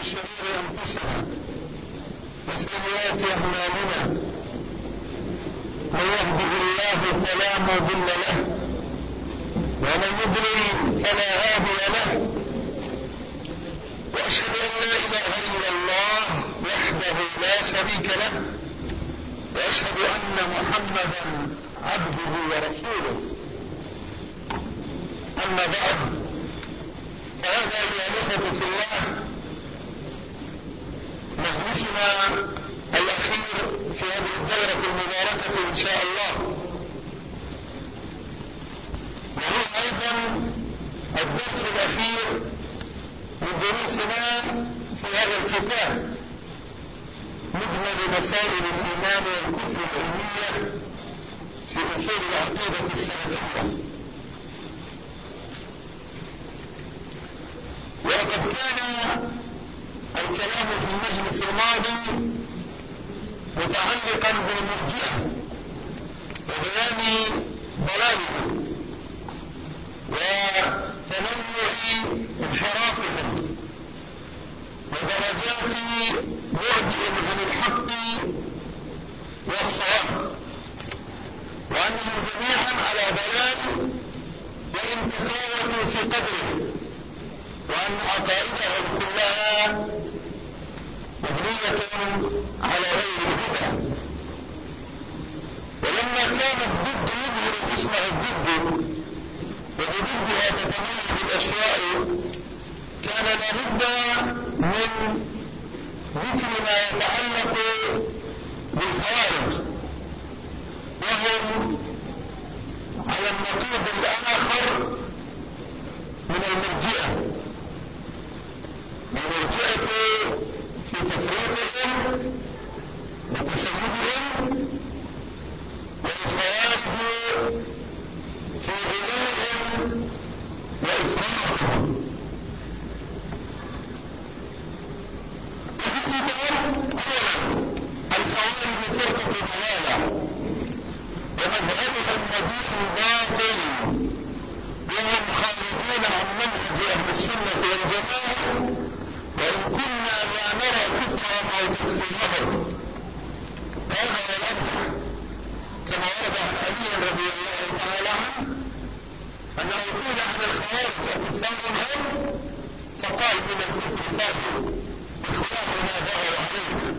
من شرور أنفسنا وسيئات أعمالنا، من يهده الله فلا مضل له ومن يضلل فلا هادي له، وأشهد أن لا إله إلا الله وحده لا شريك له، وأشهد أن محمدا عبده ورسوله. أما بعد، فهذا أيها الأخوة في الله مجلسنا الأخير في هذه الدورة المباركة إن شاء الله، وهو أيضا الدرس الأخير من دروسنا في هذا الكتاب، مجمل مسائل الإيمان والكفر العلمية في أصول العقيدة السلفية. وقد كان الكلام في المجلس الماضي متعلقا بالمرجئة وبيان ضلالهم وتنوع انحرافهم ودرجات بعدهم عن الحق والصواب، وأنهم جميعا على ضلال وإن تفاوتوا في قدره، وأن عقائدهم كلها مبنية على غير الهدى. ولما كان الضد يظهر اسمه الضد وبضدها تتميز الأشياء، كان لابد من ذكر ما يتعلق بالخوارج، وهم على النقيض الآخر من المرجئة. المرجئة في تفريطهم وتسيبهم، والخوارج في غلوهم وإفراطهم. وفي الكتاب أولا الخوارج فرقة ضلالة ومذهبهم رديء باطل، وهم خارجون عن منهج أهل السنة والجماعة، وإن كنا لا نرى كفرهم أو تكفيرهم. هذا هو الأرجح، كما ورد عن علي رضي الله تعالى عنه أنه قيل عن الخوارج أكفار هم، فقال من الكفر فاضل إخواننا بغوا علينا.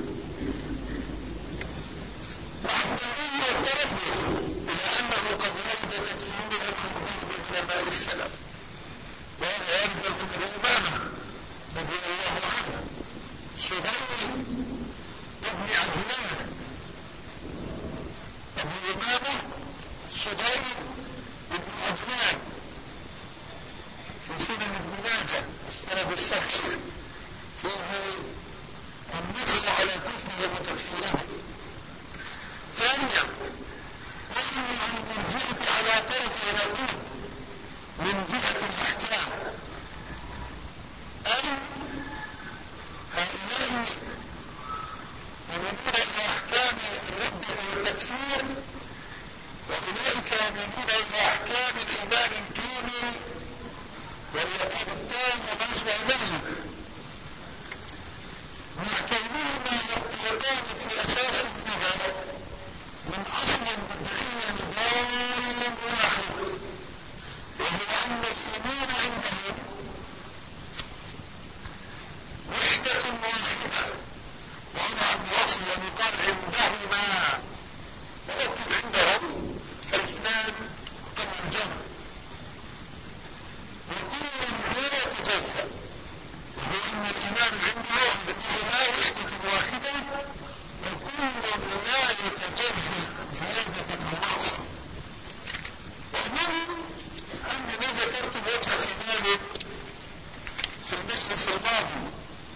والتنبيه والتربص إلى أنه قد ورد تكفيرهم عن بعض علماء السلف، وهو يرجع من الإمامة رضي الله عنه صهيب ابن عجلان، ابن الإمامة صهيب ابن عجلان في سنن ابن ماجه السند الصحيح فيه النص على كفره وتكفيره. ثانيا، نحن عن المرجئة على طرف نقيض من جهة الأحكام، أي هؤلاء يميلون إلى أحكام الردة والتكفير، وأولئك يميلون إلى أحكام الإيمان الكامل واليقين التام وما أشبه ذلك، مع كونهما يختلطان في أساس النظر من أصل بدعي ضال واحد، وهو أن الإيمان عندهم وحدة واحدة. وأنا الواصل لم يقال عندهما، ولكن عندهم الإيمان قد الجمع، وكل لا يتجزأ، وهو أن الإيمان عندهم لا وحدة واحدة، وكل لا يتجزأ زيادة أو نقصا. وأظن أنني ذكرت الوجه في ذلك في المجلس الماضي،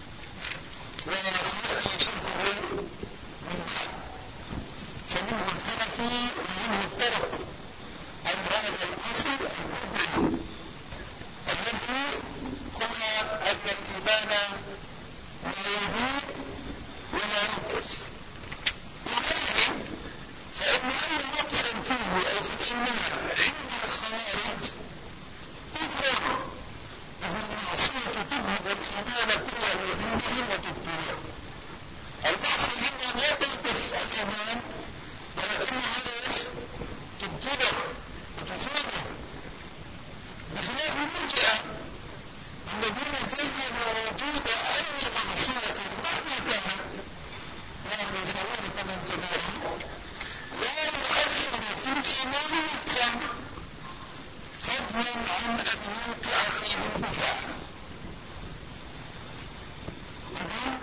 وسيأتي شرحه من بعد. فمنه الحنفي ومنه افترق عن هذا الأصل البدعي الذي هو أن الإيمان لا يزيد ولا ينقص. وهذا فإن أي نقص فيه أو في الإيمان عند الخوارج كفر، فهي المعصية تذهب الإيمان كله بهم وتبطله. المعصية إنها لا تنقص الإيمان ولكنها تبطله وتفيده، بخلاف المرجئة الذين جزموا وجود أي معصية مهما كانت يعني صغيرة من كبيرة لا يؤثر في الإيمان نفسه فضلا عن أن يوقع فيه الكفار. إذن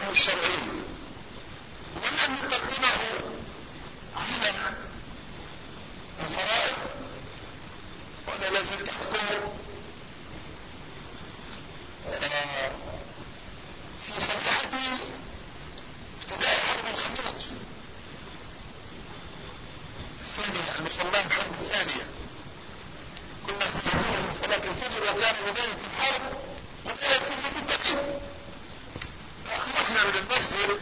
الأحكام الشرعية ولم يقدمه على الفرائض. وأنا لازلت أذكر في صفحة ابتداء حرب الخليج الثانية المسماة الحرب الثانية، كنا في يومين من صلاة الفجر وكان بداية الحرب قبيل الفجر بالتقييم، فأخرجنا من المسجد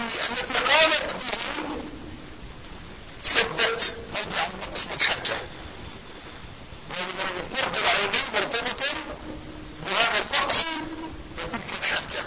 التي قامت به سدت موضع النقص والحاجة، ومن الفرق العيني مرتبط بهذا النقص وتلك الحاجة.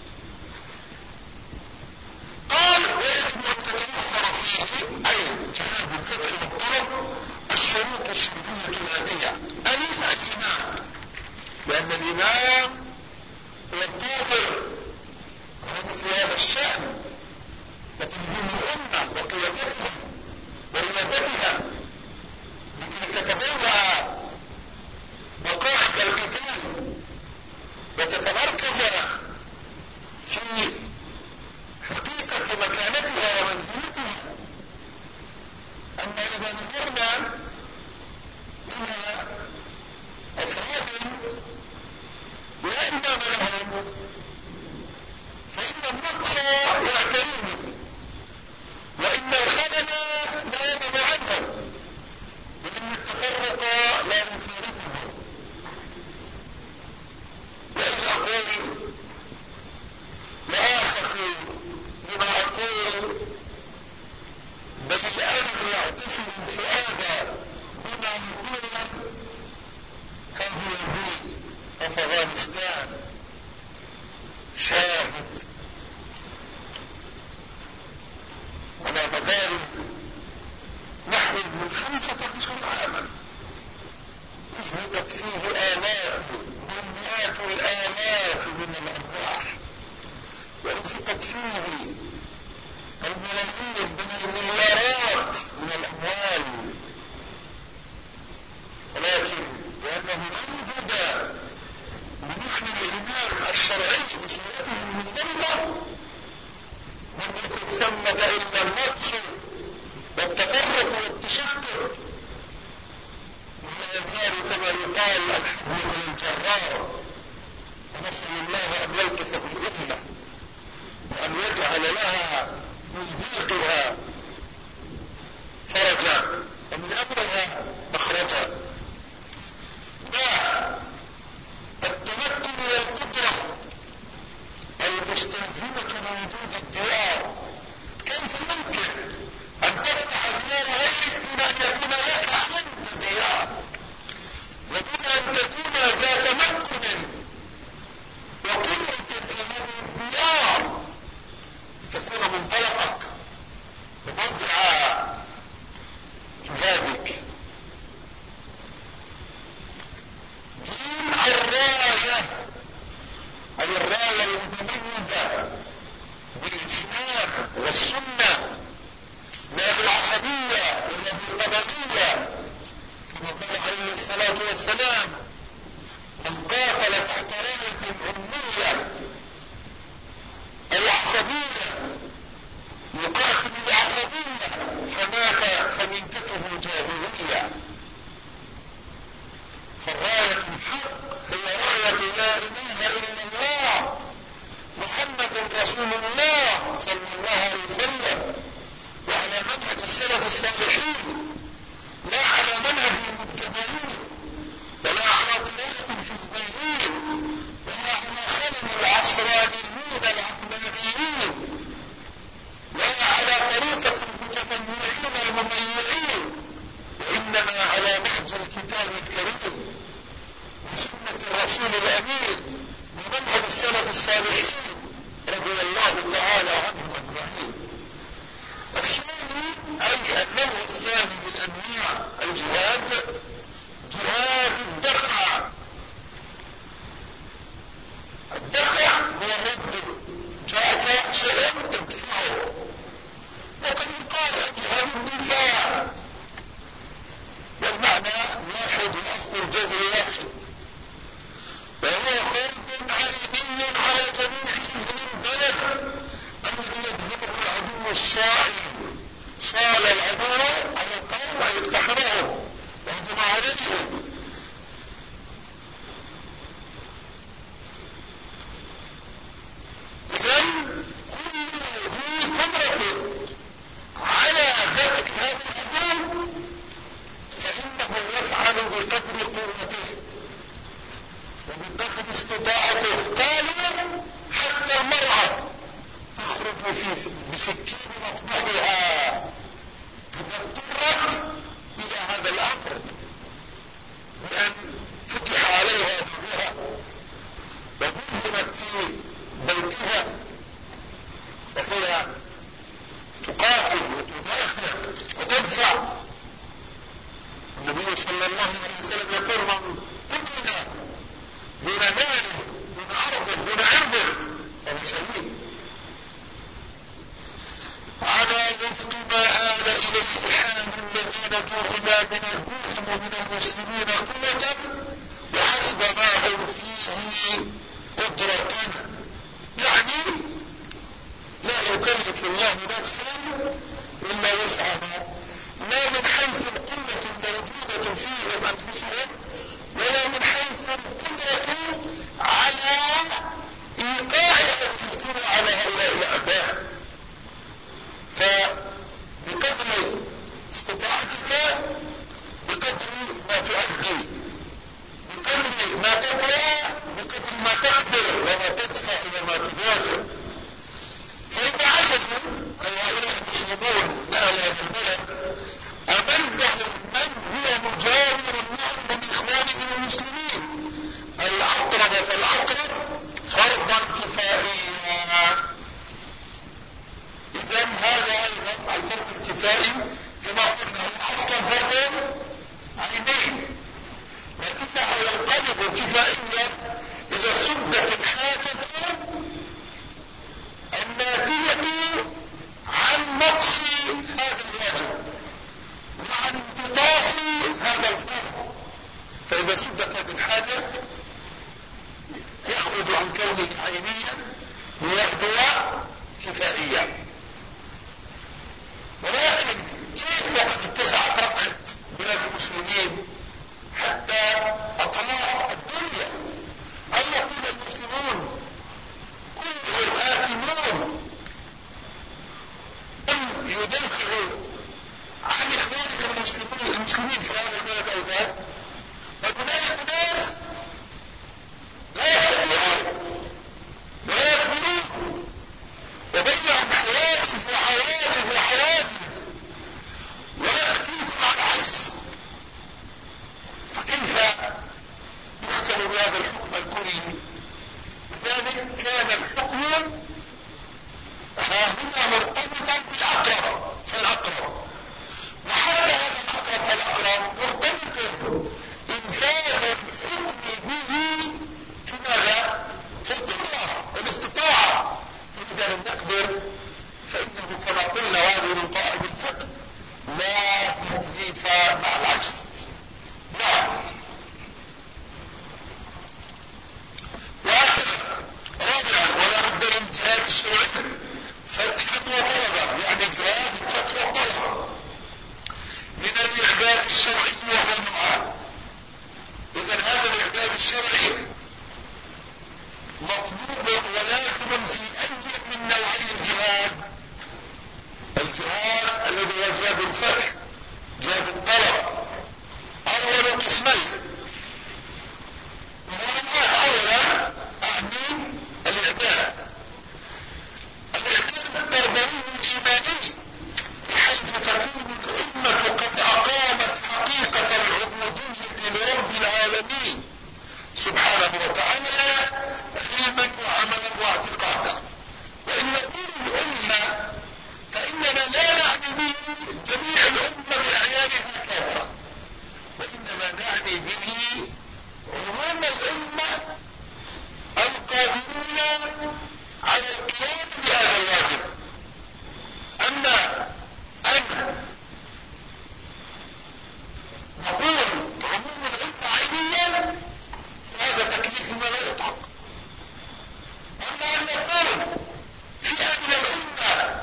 قال ويجب أن تتوفر فيه أي جهاد الفتح والطلب الشروط الشرعية الآتية: ألف الإمام، لأن الإمام هو القادر على مثل هذا الشأن وتنظيم الأمة وقيادتها وريادتها لكي تتبوأ مقاعد القتال وتتمركز في حقيقة مكانتها ومنزلتها. أما إذا نظرنا إلى أفراد لا إمام لهم فإن النقص يعتريهم، وإن الخلل لا ينم عنهم، وإن التفرق لا يفارقهم. وإذا أقول وآسف بما أقول بل الآن يعتصم الفؤاد بما يقول فهو بي أفغانستان شاهد على مدار نحو من 15 عاما أذهبت فيه آلاف بل مئات الآلاف من الأرواح، وأنفقت فيه الملايين بل المليارات من الأموال، ولكن لأنه لا وجود لنحن الإمام الشرعي بصورته بسكين مطبخها، اضطرت الى هذا الامر بان فتح عليها بابها وبنيت في بيتها، وهي تقاتل وتدافع وتدفع. النبي صلى الله عليه وسلم يقول من قتل دون ماله دون ارضه دون عرضه فهو شهيد. على وفق ما آل إليه حال الذين جعل بهم ومن المسلمين قوة وحسب ما هم فيه قدرة، يعني لا يكلف الله نفسا إلا وسعها، لا من حيث القوة الموجودة فيهم أنفسهم ولا من حيث القدرة على إيقاع التفكير على هؤلاء الأعداء. فبقدر استطاعتك بقدر ما تؤدي، بقدر ما تقوى بقدر ما تقدر وما تدفع وما تدافع. فإذا عجزوا أي هؤلاء المسلمون أهل هذا البلد أمدهم من هو مجاور لهم من إخوانهم المسلمين الأقرب فالأقرب فرضا كفائيا. إذن هذا أيضا الفرق الكفائي كما قلنا هو أصلا فرق عيني، لكنه ينقلب كفائيا إذا سدت الحاجة الناتجة عن نقص هذا الواجب وعن امتطاس هذا الفرق. فإذا سدت هذه الحاجة يخرج عن كونه عينيا ليبدو كفائيا. ولكن كيف وقد اتسعت رقعة بلاد المسلمين حتى أطراف الدنيا أن يكون المسلمون كلهم آثمون أن يدافعوا عن إخوانهم المسلمين في هذا البلد أو ذاك، فهناك ناس لا يستطيعون ولا يقبلون وبينهم حوادث وحوادث وحوادث ولا تكليف مع العكس. فكيف يحكم بهذا الحكم الكلي؟ لذلك كان الحكم ها هنا مرتبطا بالأقرب فالأقرب، وحتى هذا الأقرب فالأقرب مرتبط إنفاذ الحكم به في ماذا؟ في القدرة والاستطاعة. فإذا لم نقدر فإنه كما قلنا وهذه من قواعد الفقه لا تكليف مع العجز. نعم. رابعا ولا بد من جهاد الشرعي فتحا وطلبا، يعني جهاد الفتح والطلب من الإعداد الشرعي وهو نوعان. إذا هذا الإعداد الشرعي مطلوب ولازم في أي من نوعي الجهاد. الجهاد الذي هو جهاد الفتح جهاد الطلب أول قسمين، وهو أولا أعني الإعداد التربوي الإيماني، بحيث تكون الأمة قد أقامت حقيقة العبودية لرب العالمين سبحانه وتعالى علما وعملا واعتقادا. وإن نقول الأمة فإننا لا نعني به جميع الأمة بأعيانها كافة، وإنما نعني به عموم الأمة القادرون على القيام بهذا الواجب. أما أن نقول عموم الأمة عينيا فهذا تكليف ما لا يطاق. أما أن نقول فئة من الأمة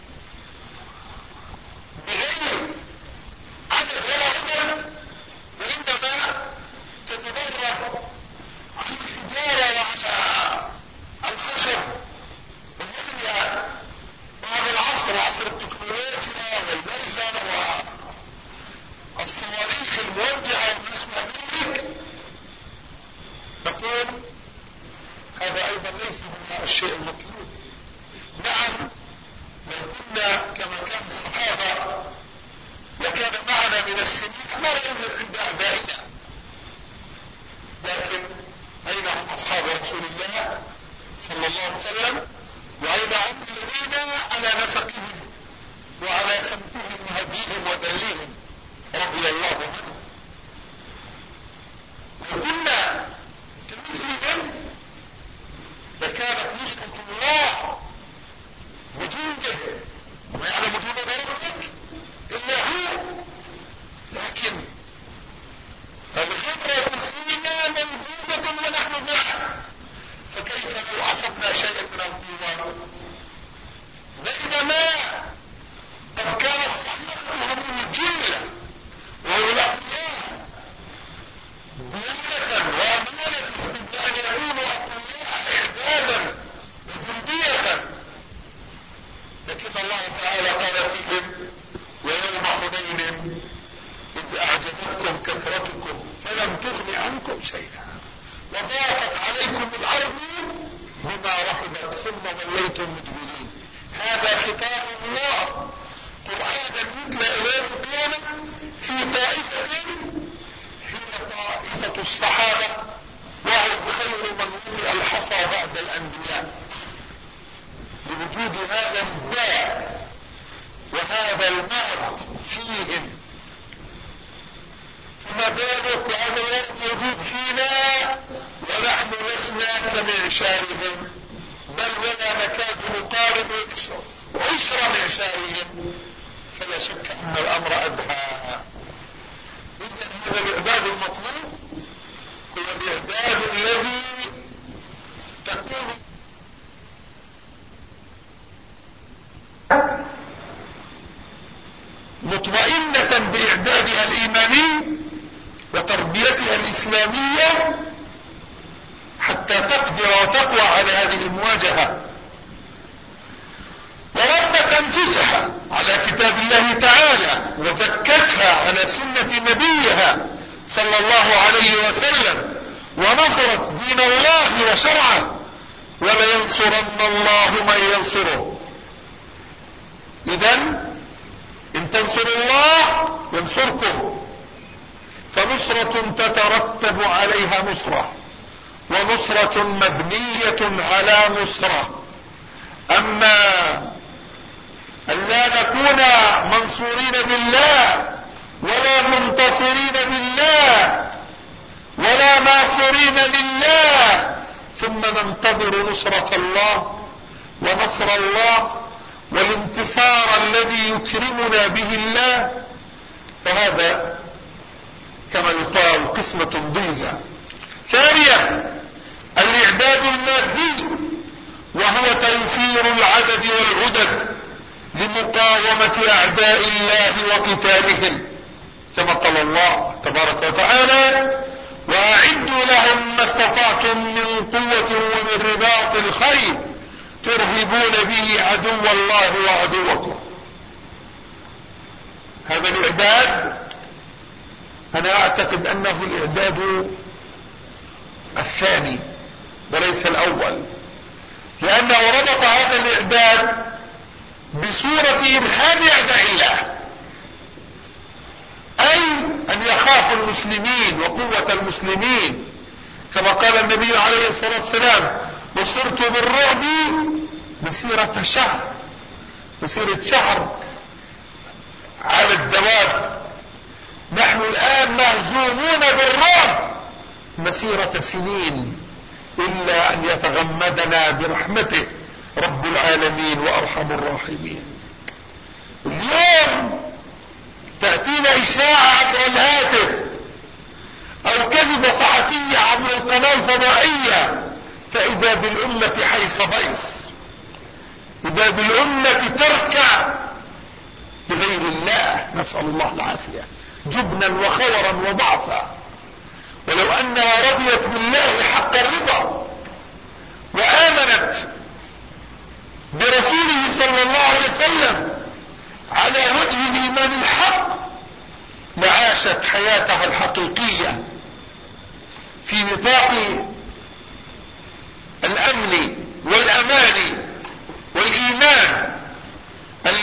بغير عدد ولا عدد وإنما تتدرب على الحجارة وعلى الخشب وغيرها، وهذا العصر عصر التكنولوجيا والليزر والصواريخ الموجهة وما أشبه ذلك، نقول هذا أيضا ليس هو الشيء المطلوب. نعم كنا كما كان الصحابة لكان معنا من السنين ما ينزل عند أعدائنا، لكن أين هم أصحاب رسول الله صلى الله عليه وسلم؟ وأين هم الذين على نسقهم وعلى سمتهم وهديهم ودلهم رضي الله عنهم؟ وكنا كمثلهم لكانت نصرة الله بجنده وما يعلم جنود ربك إلا هو، لكن الغدرة فينا موجودة ونحن معه، فكيف لو أصبنا شيئا من القوة؟ بينما قد كان الصحابة هم الجلة وهم الأقوياء ديانة وأمانة قبل أن يكونوا أقوياء إعدادا وجندية، لكن الله تعالى قال فيهم: ويوم حنين إذ أعجبتكم كثرتكم فلم تغن عنكم شيئا وضاقت عليكم الأرض بما رحبت ثم وليتم مدبرين. هذا خطاب الله قرآنا يتلى إليه قياما في طائفة هي طائفة الصحابة، وهم خير من وضع الحصى بعد الأنبياء، بوجود هذا الداء وهذا المرض فيهم، فما بالك وهذا المرض موجود فينا ونحن لسنا كمعشارهم، بل ولا نكاد نقارب عشر معشارهم، فلا شك ان الامر ادهى. اذا هذا الاعداد المطلوب هو الاعداد الذي تكون مطمئنة بإعدادها الإيماني وتربيتها الإسلامية حتى تقدر وتقوى على هذه المواجهة، وربت أنفسها على كتاب الله تعالى وزكتها على سنة نبيها صلى الله عليه وسلم، ونصرت دين الله وشرعه، ولينصرن الله من ينصره. إذن إن تنصروا الله ينصركم، فنصرة تترتب عليها نصرة، ونصرة مبنية على نصرة. أما أن لا نكون منصورين بالله ولا منتصرين بالله ولا ناصرين لله ثم ننتظر نصرة الله ونصر الله والانتصار الذي يكرمنا به الله، فهذا كما يقال قسمة ضيزى. ثانيا الإعداد المادي، وهو توفير العدد والعدد لمقاومة أعداء الله وقتالهم، كما قال الله تبارك وتعالى: وأعدوا لهم ما استطعتم من قوة ومن رباط الخيل ترهبون به عدو الله وعدوكم. هذا الإعداد أنا أعتقد أنه الإعداد الثاني وليس الأول، لأنه ربط هذا الإعداد بصورة إرهاب أعداء الله، أي أن يخاف المسلمين وقوة المسلمين، كما قال النبي عليه الصلاة والسلام: نصرت بالرعب مسيرة شهر على الدواب، نحن الآن مهزومون بالرعب مسيرة سنين، إلا أن يتغمدنا برحمته رب العالمين وأرحم الراحمين. اليوم تأتينا إشاعة عبر الهاتف أو كذبة صحفية عبر القناة الفضائية، فإذا بالأمة حيث بيص، إذا بالأمة تركع بغير الله، نسأل الله العافية، جبنا وخورا وضعفا. ولو أنها رضيت بالله حق الرضا وآمنت برسوله صلى الله عليه وسلم على وجه الإيمان الحق لعاشت حياتها الحقيقية في نطاق الأمن والأمان والإيمان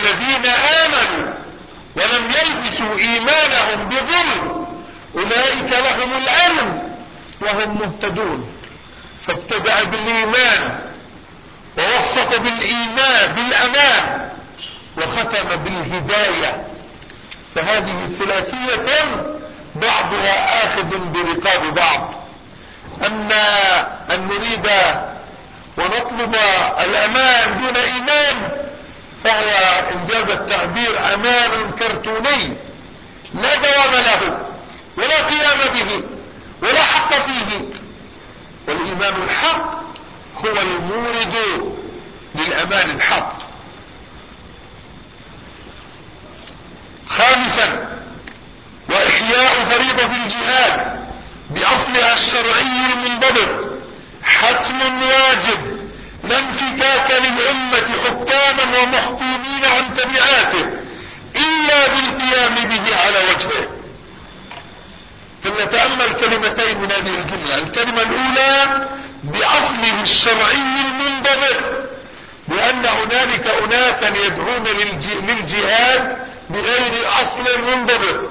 يشهدون، فابتدأ بالإيمان ووسط بالإيمان بالأمان وختم بالهداية. فهذه ثلاثية بعضها آخذ برقاب بعض. أما أن نريد ونطلب الأمان دون إيمان فهو إنجاز التعبير أمان كرتوني لا دوام له ولا قيام به ولا حق فيه. والإيمان الحق هو المورد للأمان الحق. خامسا، وإحياء فريضة الجهاد بأصلها الشرعي المنضبط حتم واجب لا انفكاك للأمة حكاما ومحكومين عن تبعاته إلا بالقيام به على وجهه. فلنتأمل كلمتين من هذه الجملة. الكلمة الأولى بأصله الشرعي المنضبط، لأن هنالك أناسا يدعون للجهاد بغير أصل منضبط.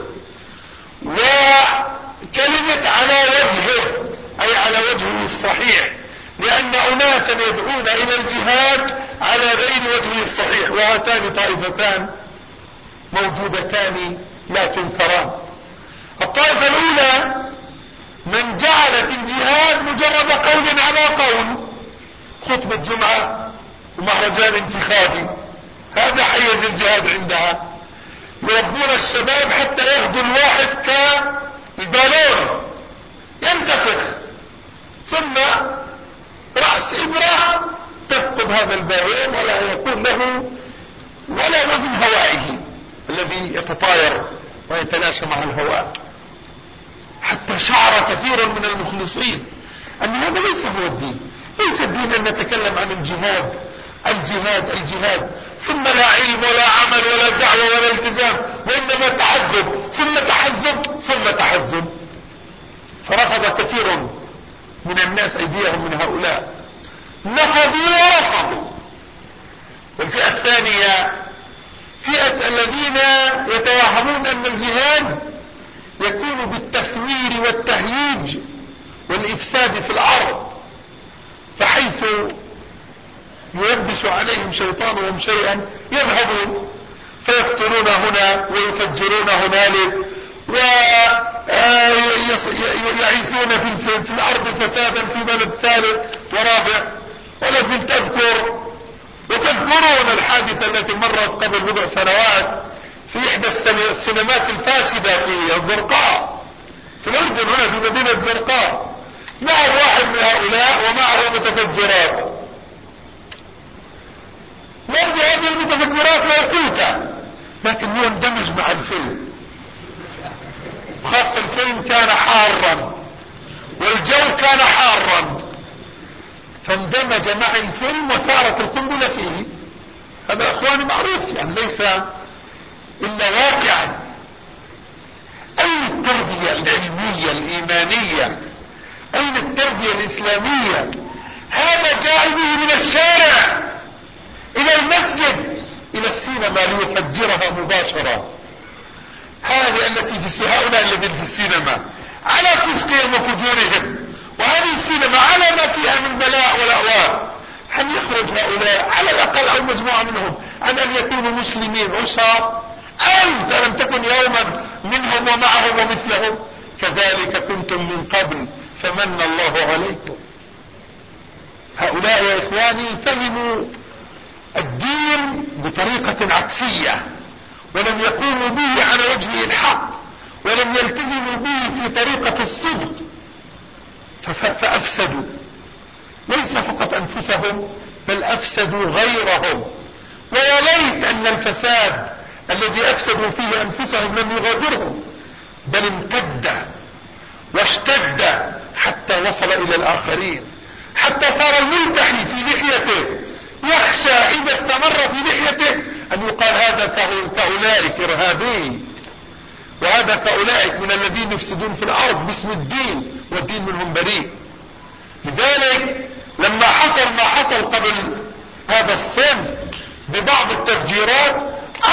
وكلمة على وجهه أي على وجهه الصحيح، لأن أناسا يدعون إلى الجهاد على غير وجهه الصحيح، وهاتان طائفتان موجودتان لا تنكران. الطائفة الأولى من جعلت الجهاد مجرد قول على قول، خطبة جمعة ومهرجان انتخابي، هذا حيز الجهاد عندها. يربون الشباب حتى ياخذوا الواحد كالبالون ينتفخ، ثم رأس إبرة تفقد هذا البالون ولا يكون له ولا وزن هوائه الذي يتطاير ويتلاشى مع الهواء. حتى شعر كثير من المخلصين أن هذا ليس هو الدين. ليس الدين أن نتكلم عن الجهاد الجهاد الجهاد ثم لا علم ولا عمل ولا دعوة ولا التزام، وإنما تعذب ثم تحزب ثم تحزب. فرفض كثير من الناس أيديهم من هؤلاء، نفضوا ورفضوا. والفئة الثانية فئة الذين يتوهمون أن الجهاد يكون بالتثوير والتهييج والإفساد في الأرض، فحيث يلبس عليهم شيطانهم شيئا يذهبون فيقتلون هنا ويفجرون هنالك ويعيثون في الأرض فسادا في بلد ثالث ورابع. ولكن وتذكرون الحادثة التي مرت قبل بضع سنوات في إحدى السينمات الفاسدة في الزرقاء في الأردن، هنا في مدينة الزرقاء، معه واحد من هؤلاء ومعه متفجرات. يبدو هذه المتفجرات موقوتة لكن يندمج مع الفيلم، خاصة الفيلم كان حارا والجو كان حارا، فاندمج مع الفيلم وثارت القنبلة فيه. هذا اخواني معروف، يعني ليس الا واقعا. اين التربية العلمية الايمانية؟ اين التربية الاسلامية؟ هذا جاء به من الشارع الى المسجد الى السينما ليفجرها مباشرة. هذه التي في هؤلاء الذين في السينما على فسقهم وفجورهم، وهذه السينما على ما فيها من بلاء والأهواء. هل يخرج هؤلاء على الأقل أو مجموعة منهم عن أن يكونوا مسلمين عصاة؟ أنت لم تكن يوما منهم ومعهم ومثلهم؟ كذلك كنتم من قبل فمن الله عليكم. هؤلاء يا إخواني فهموا الدين بطريقة عكسية، ولم يقوموا به على وجهه الحق، ولم يلتزموا به في طريقة الصدق، فأفسدوا ليس فقط أنفسهم بل أفسدوا غيرهم. ويا ليت أن الفساد الذي أفسدوا فيه أنفسهم لم يغادرهم، بل امتد واشتد حتى وصل إلى الآخرين، حتى صار الملتحي في لحيته يخشى إذا استمر في لحيته أن يقال هذا كأولئك إرهابي، وهذا كأولئك من الذين يفسدون في الأرض باسم الدين والدين منهم بريء. لذلك لما حصل ما حصل قبل هذا الصنف ببعض التفجيرات،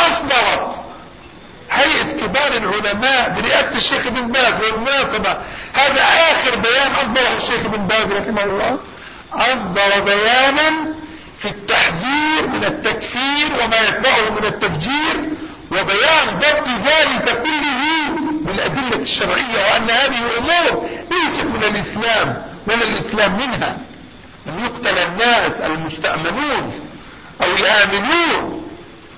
أصدرت هيئة كبار العلماء برئاسة الشيخ ابن باز، والمناسبة هذا اخر بيان اصدره الشيخ ابن باز رحمه الله، اصدر بيانا في التحذير من التكفير وما يتبعه من التفجير، وبيان ضبط ذلك كله بالادلة الشرعية، وان هذه امور ليست من الاسلام ولا الاسلام منها، ان يقتل الناس المستأمنون او الامنون،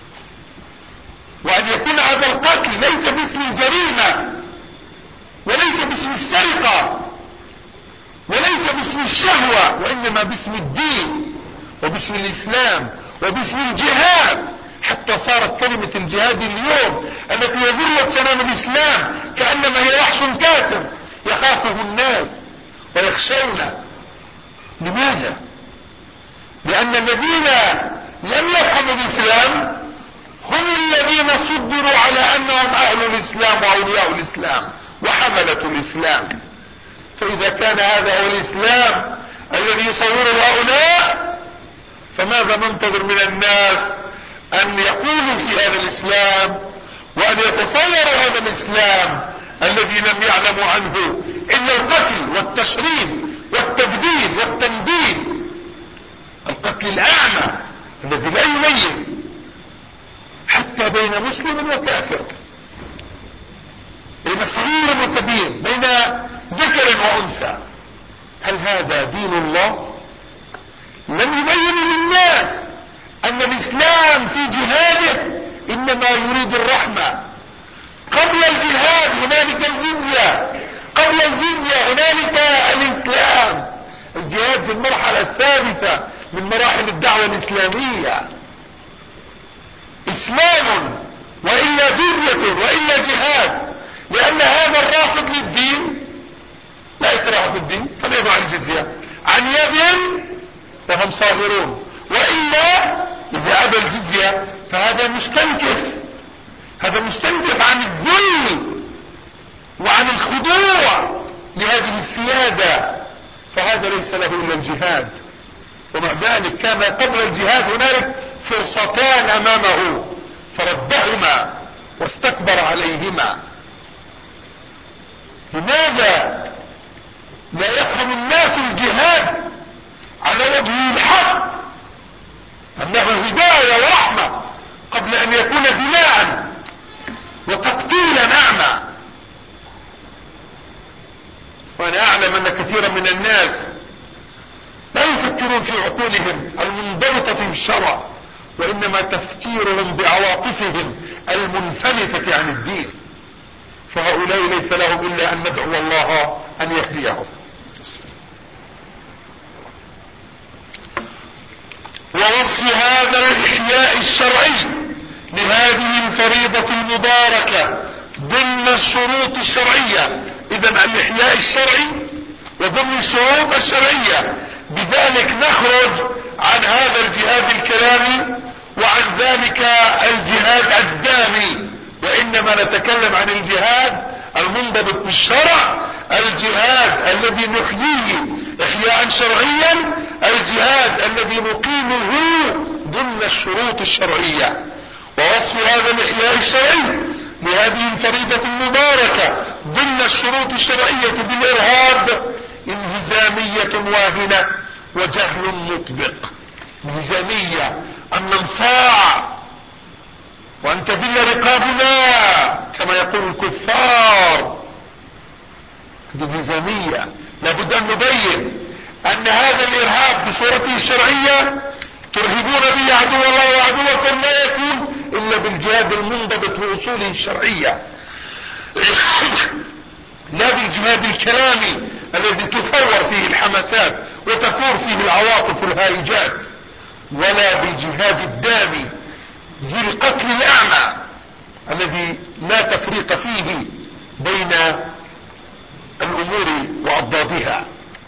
وان يكون هذا القتل ليس باسم الجريمة وليس باسم السرقة وليس باسم الشهوة، وانما باسم الدين وباسم الاسلام وباسم الجهاد، حتى صارت كلمة الجهاد اليوم التي هي ذروة سنام الاسلام كأنما هي وحش كاسر يخافه الناس ويخشونه. لماذا؟ لان الذين لم يفهموا الاسلام هم الذين صدروا على انهم اهل الاسلام واولياء الاسلام وحملة الاسلام. فاذا كان هذا هو الاسلام الذي يصوره هؤلاء، فماذا ننتظر من الناس ان يقولوا في هذا الاسلام وان يتصوروا هذا الاسلام الذي لم يعلموا عنه الا القتل والتشريد والتبديل والتمديد، القتل الاعمى الذي لا يميز حتى بين مسلم وكافر، بين صغير وكبير، بين ذكر وانثى. هل هذا دين الله؟ لم يبين للناس ان الاسلام في جهاده انما يريد الرحمة. قبل الجهاد هنالك الجزية، قبل الجزية هنالك الاسلام. الجهاد في المرحلة الثالثة من مراحل الدعوة الاسلامية، اسلام والا جزية والا جهاد، لان هذا الرافض للدين لا يكره في الدين فليضع الجزية عن يد وهم صاغرون، والا اذا ابى الجزية فهذا مستنكف، هذا مستنكف عن الذل وعن الخضوع لهذه السيادة، فهذا ليس له الا الجهاد. ومع ذلك كان قبل الجهاد هنالك فرصتان امامه فردهما واستكبر عليهما. لماذا لا يفهم الناس الجهاد على وجهه الحق انه هداية ورحمة قبل ان يكون دماء وتقتيلا اعمى؟ وانا اعلم ان كثيرا من الناس لا يفكرون في عقولهم المنضبطة في الشرع، وانما تفكيرهم بعواطفهم المنفلتة عن الدين، فهؤلاء ليس لهم الا ان ندعو الله ان يهديهم. ووصف هذا الاحياء الشرعي لهذه الفريضة المباركة ضمن الشروط الشرعية، اذا الاحياء الشرعي وضمن الشروط الشرعية، بذلك نخرج عن هذا الجهاد الكلامي وعن ذلك الجهاد الدامي، وانما نتكلم عن الجهاد المنضبط بالشرع، الجهاد الذي نحييه احياء شرعيا، الجهاد الذي نقيمه ضمن الشروط الشرعية. ووصف هذا الاحياء الشرعي لهذه الفريضة المباركة ضمن الشروط الشرعية بالارهاب انهزامية واهنة وجهل مطبق. انهزامية ان ننصاع وان تذل رقابنا كما يقول الكفار، هذه انهزامية. لابد ان نبين ان هذا الارهاب بصورته الشرعية ترهبون به عدو الله وعدوكم لا يكون الا بالجهاد المنضبط باصوله الشرعية، لا بالجهاد الكلامي الذي تفور فيه الحماسات وتفور فيه العواطف والهائجات، ولا بالجهاد الدامي ذي القتل الاعمى الذي لا تفريق فيه بين الامور واضدادها.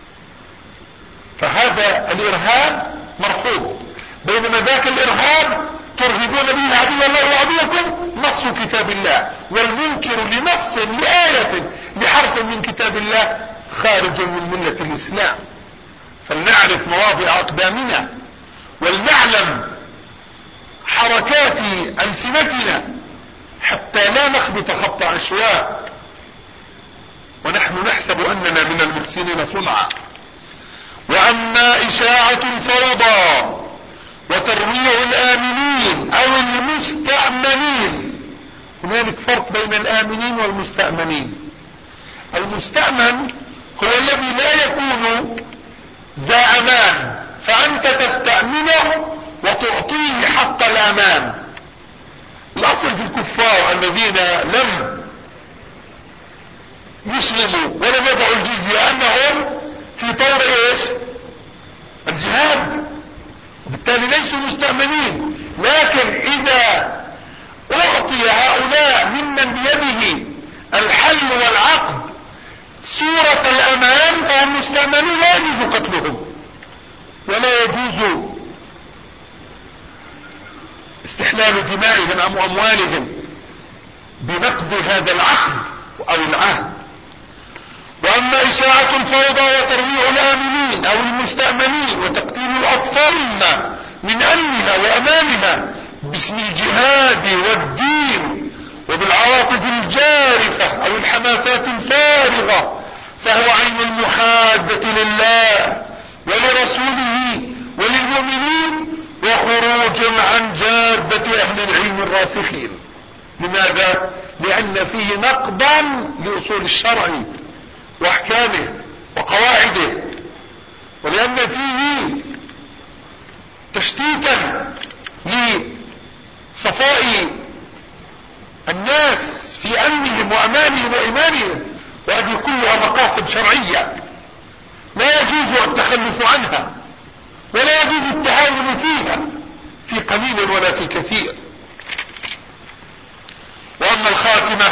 فهذا الارهاب مرفوض، بينما ذاك الارهاب ترهبون به عدو الله وعدوكم نص كتاب الله، والمنكر لنص لآية لحرف من كتاب الله خارج من ملة الاسلام. فلنعرف مواضع اقدامنا ولنعلم حركات ألسنتنا حتى لا نخبط خبط عشواء ونحن ونحن نحسب أننا من المحسنين صنعا. وأما إشاعة الفوضى وترويع الآمنين أو المستأمنين، هنالك فرق بين الآمنين والمستأمنين. المستأمن هو الذي لا يكون ذا أمان، فأنت تستأمنه وتعطيه حق الأمان. الأصل في الكفار الذين لم يسلموا ولم يضعوا الجزية أنهم في طور ايش؟ الجهاد، وبالتالي ليسوا مستأمنين. لكن إذا أعطي هؤلاء ممن بيده الحل والعقد صورة الأمان فهم مستأمنون، لا يجوز قتلهم ولا يجوز استحلال دمائهم أو أموالهم بنقض هذا العقد أو العهد. وأما إشاعة الفوضى وترويع الآمنين أو المستأمنين وتقتيل الأطفال من أمنها وأمانها باسم الجهاد والدين وبالعواطف الجارفة أو الحماسات الفارغة، فهو عين المحادة لله ولرسوله وللمؤمنين وخروج عن جادة أهل العلم الراسخين. لماذا؟ لأن فيه نقضا لأصول الشرع واحكامه وقواعده، ولان فيه تشتيتا لصفاء الناس في امنهم وامانهم وايمانهم، وهذه كلها مقاصد شرعية لا يجوز التخلف عنها ولا يجوز التهاون فيها في قليل ولا في كثير. واما الخاتمة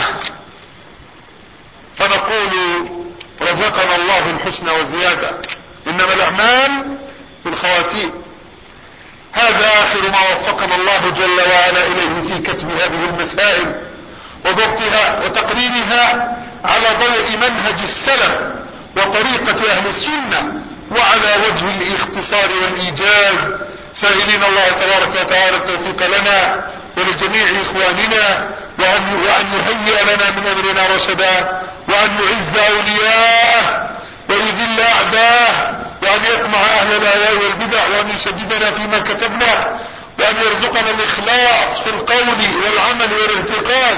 فنقول رزقنا الله الحسنى وزيادة، انما الاعمال بالخواتيم. هذا اخر ما وفقنا الله جل وعلا اليه في كتب هذه المسائل وضبطها وتقريرها على ضوء منهج السلف وطريقة اهل السنة وعلى وجه الاختصار والايجاز، سائلين الله تبارك وتعالى التوفيق لنا ولجميع اخواننا، وان يهيئ لنا من امرنا رشدا، وان يعز اولياءه ويذل اعداءه، وان يقمع اهل الاهواء والبدع، وان يسددنا فيما كتبنا، وان يرزقنا الاخلاص في القول والعمل والاعتقاد،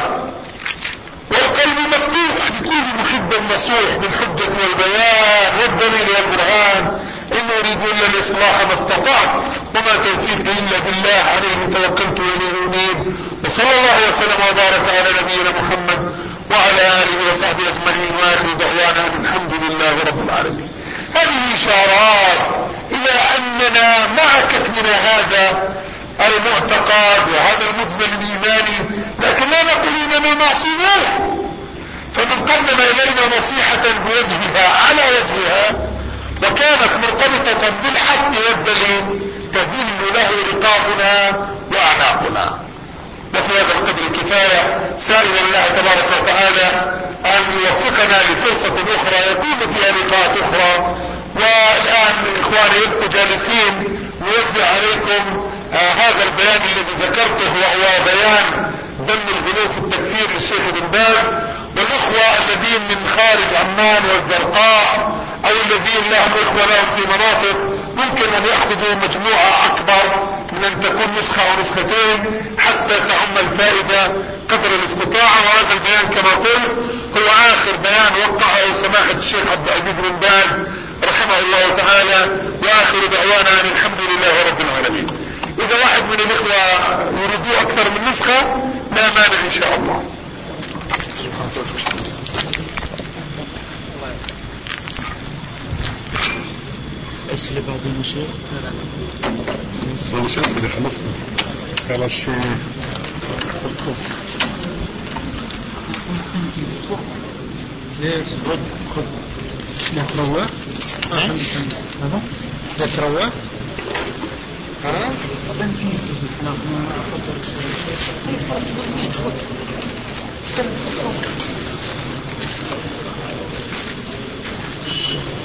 والقلب مفتوح لكل محب نصوح بالحجة والبيان والدليل والبرهان، ان اريد الا الاصلاح ما استطعت، وما توفيقي الا بالله، عليه توكلت واليه انيب. وصلى الله وسلم وبارك على نبينا محمد وعلى اله وصحبه اجمعين، واخر دعوانا الحمد لله رب العالمين. هذه اشارات الى اننا مع كتبنا هذا المعتقد وهذا المجمل الايماني، لكن لا نقول اننا معصومون، فمن قدم الينا نصيحة بوجهها على وجهها وكانت مرتبطة بالحق والدليل تذل له رقابنا واعناقنا. وفي هذا القدر كفاية، سائل الله تبارك وتعالى ان يوفقنا لفرصة اخرى يكون فيها لقاءات اخرى. والان اخواني يبقوا جالسين نوزع عليكم هذا البيان الذي ذكرته، وهو بيان ذم الغلو في التكفير للشيخ ابن باز. والاخوة الذين من خارج عمان والزرقاء او الذين لهم اخوة لهم في مناطق ممكن ان ياخذوا مجموعة اكبر من ان تكون نسخة او نسختين حتى تعم الفائدة قدر الاستطاعة. وهذا البيان كما قلت هو اخر بيان وقعه سماحة الشيخ عبد العزيز بن باز رحمه الله تعالى، واخر دعوانا ان الحمد لله رب العالمين. اذا واحد من الاخوة يريدوا اكثر من نسخة لا مانع ان شاء الله. اسئلة بعض المشايخ؟ المشايخ اللي خلصنا على الشيء ليش خذ لا تروى لا تروى ها